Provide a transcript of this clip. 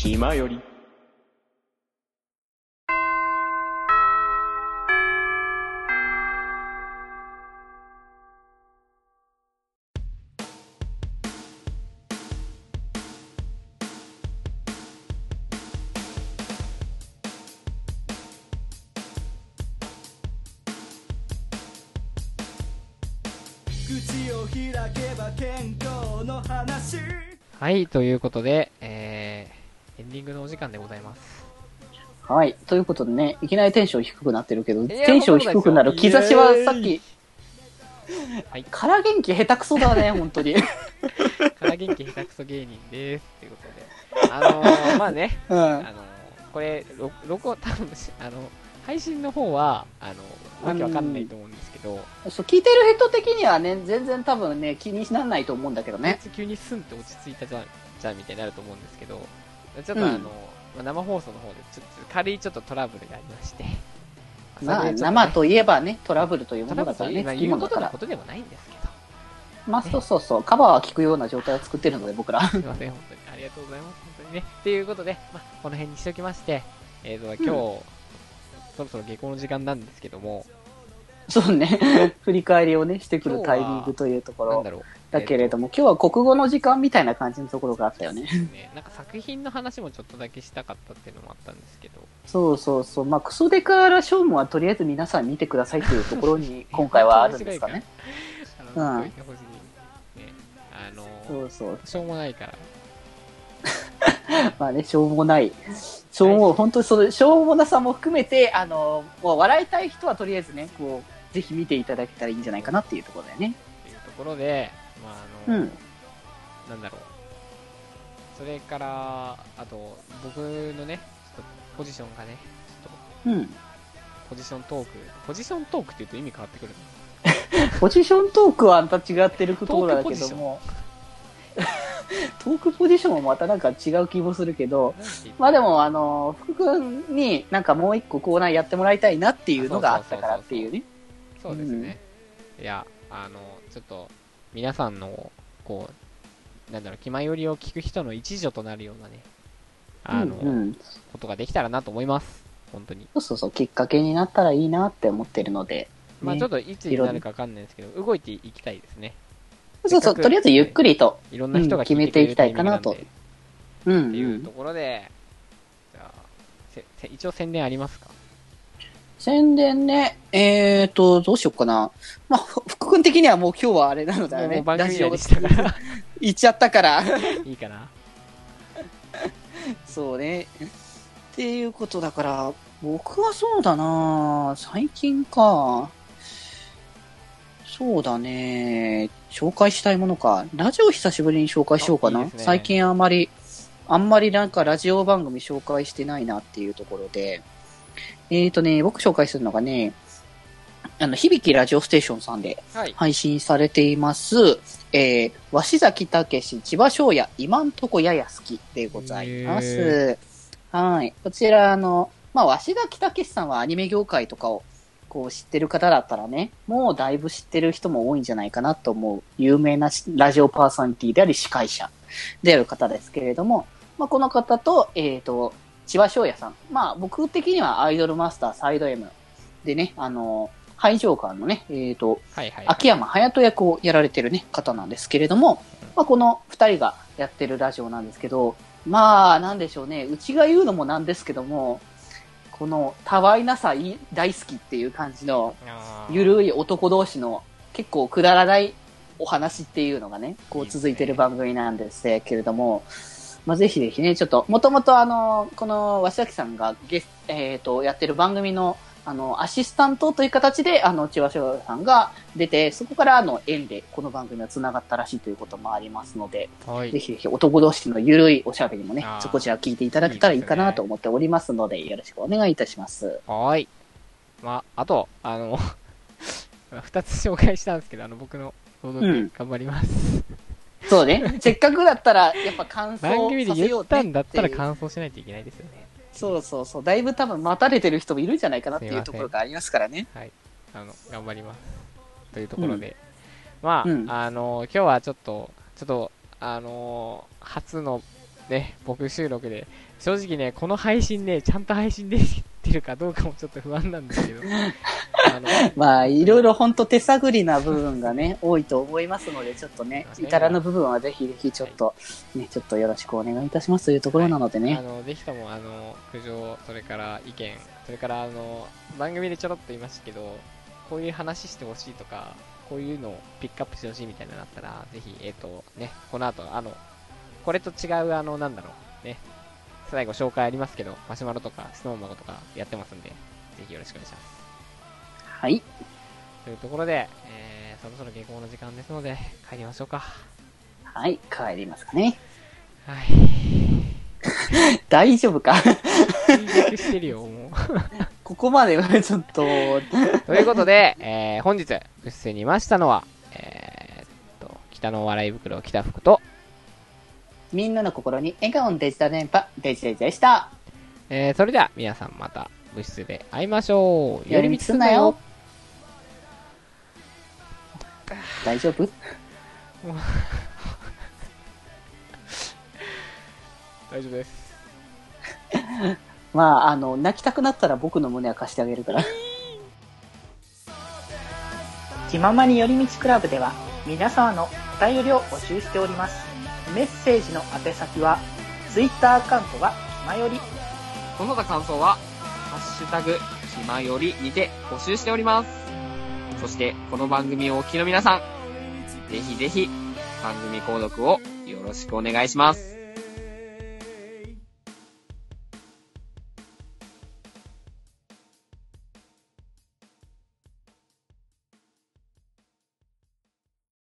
気まより。 口を開けば健康の話。 はい、ということで、エンディングのお時間でございます。 はい。ということでね、いきなりテンション低くなってるけど、 いやテンション低くなる兆しはさっき、 はい、 から元気下手くそだね、本当に。 から元気下手くそ芸人です。ということで。まあね、 うん。 これ、録音、多分、配信の方は、わけわかんないと思うんですけど、 そう、聞いてる人的にはね、全然多分ね、気にならないと思うんだけどね。 急にスンって落ち着いたじゃんみたいになると思うんですけど、ちょっと生放送の方でちょっと軽いちょっとトラブルがありまして、 まあ、 それでちょっとね生といえばね、トラブルというもトのだからね、 ラブルと言つきものだから。 うことでもないんですけど、 まあ、そう、カバーは効くような状態を作ってるので、僕ら。 すいません、本当にありがとうございます、本当にね。っていうことで、まあ、この辺にしておきまして、今日、そろそろ下校の時間なんですけども、 そうね、振り返りをね、してくるタイミングというところだけれども、今日は国語の時間みたいな感じのところがあったよね。 なんか作品の話もちょっとだけしたかったっていうのもあったんですけど、 そう、まあ、クソデカラショームはとりあえず皆さん見てくださいというところに今回はあるんですかね。 見といてほしいね。 そう。 しょうもないから。 まあね、しょうもない。本当にその、しょうもなさも含めて、もう笑いたい人はとりあえずね、こう、ぜひ見ていただけたらいいんじゃないかなっていうところだよね。 っていうところで、まあなんだろう。それから、あと、僕のね、ちょっとポジションがね、ちょっと、ポジショントークって言うと意味変わってくるのポジショントークはあんた違ってるところだけども、トークポジションもまたなんか違う気もするけど、まあでも、福君になんかもう一個コーナーやってもらいたいなっていうのがあったからっていうね。 そうですね。いや、ちょっと、皆さんの、こう、気前よりを聞く人の一助となるようなね、ことができたらなと思います。本当に。 そう、きっかけになったらいいなって思ってるので。 まあちょっといつになるかわかんないですけど、動いていきたいですね。 そう、とりあえずゆっくりと、 いろんな人が決めていきたいかなと。 っていうところで、じゃあ、一応宣伝ありますか？ 宣伝ね、どうしよっかな。まあ、福君的にはもう今日はあれなのだよね。 ラジオでしたから。 言っちゃったから。 いいかな。 そうね。っていうことだから、僕はそうだな最近か。そうだね。紹介したいものか。ラジオ久しぶりに紹介しようかな。いいですね。最近あんまりなんかラジオ番組紹介してないなっていうところで。僕紹介するのがね、響ラジオステーションさんで配信されています、鷲崎武史、千葉翔也、今んとこやや好きでございます。はい。こちら、鷲崎武史さんはアニメ業界とかをこう知ってる方だったらね、もうだいぶ知ってる人も多いんじゃないかなと思う有名なラジオパーソナリティであり司会者である方ですけれども、この方と、千葉翔也さん。僕的にはアイドルマスターサイド M でね、ハイジョーカーのね、秋山隼人役をやられてるね、方なんですけれども、この二人がやってるラジオなんですけど、なんでしょうね、うちが言うのもなんですけども、この、たわいなさ大好きっていう感じの、ゆるい男同士の、結構くだらないお話っていうのがね、こう続いてる番組なんですけれども、ぜひぜひね、ちょっと、もともとこの、鷲崎さんがやってる番組の、アシスタントという形で、千葉翔さんが出て、そこから縁でこの番組は繋がったらしいということもありますので、ぜひぜひ男同士のゆるいおしゃべりもね、こちら聞いていただけたらいいかなと思っておりますので、よろしくお願いいたします。 はい。あと、二つ紹介したんですけど、僕の朗読頑張ります。 そうね。せっかくだったら、やっぱ感想させよう番組で言ったんだったら感想しないといけないですよね。 そう。だいぶ多分待たれてる人もいるんじゃないかなっていうところがありますからね。 はい。頑張ります。というところで。今日はちょっと、初のね、僕収録で、正直ね、この配信ね、ちゃんと配信できてるかどうかもちょっと不安なんですけど。 まあ、いろいろほんと手探りな部分がね、多いと思いますので、ちょっとね、至らぬ部分はぜひぜひちょっと、ね、ちょっとよろしくお願いいたしますというところなのでね。 はい、ぜひとも、苦情、それから意見、それから、番組でちょろっと言いましたけど、こういう話してほしいとか、こういうのをピックアップしてほしいみたいなのあったら、ぜひ、ね、この後、これと違う、なんだろう、ね、最後紹介ありますけど、マシュマロとか、スノーマゴとかやってますんで、ぜひよろしくお願いします。 はい。 というところで、そろそろ下校の時間ですので、帰りましょうか。 はい、帰りますかね。 はい。 大丈夫か追熟してるよ、もう。 ここまではちょっと。 ということで、本日、ブッセにいましたのは、北の笑い袋、北福と、 みんなの心に笑顔のデジタル電波、デジデジでした。 それでは皆さんまた部室で会いましょう。 寄り道すんなよ。大丈夫大丈夫です。 まあ、泣きたくなったら僕の胸は貸してあげるから。気ままに寄り道クラブでは皆様のお便りを募集しております。メッセージの宛先は Twitter アカウントがきまより。 その他感想はハッシュタグきまよりにて募集しております。そしてこの番組をお聞きの皆さん、ぜひぜひ番組購読をよろしくお願いします。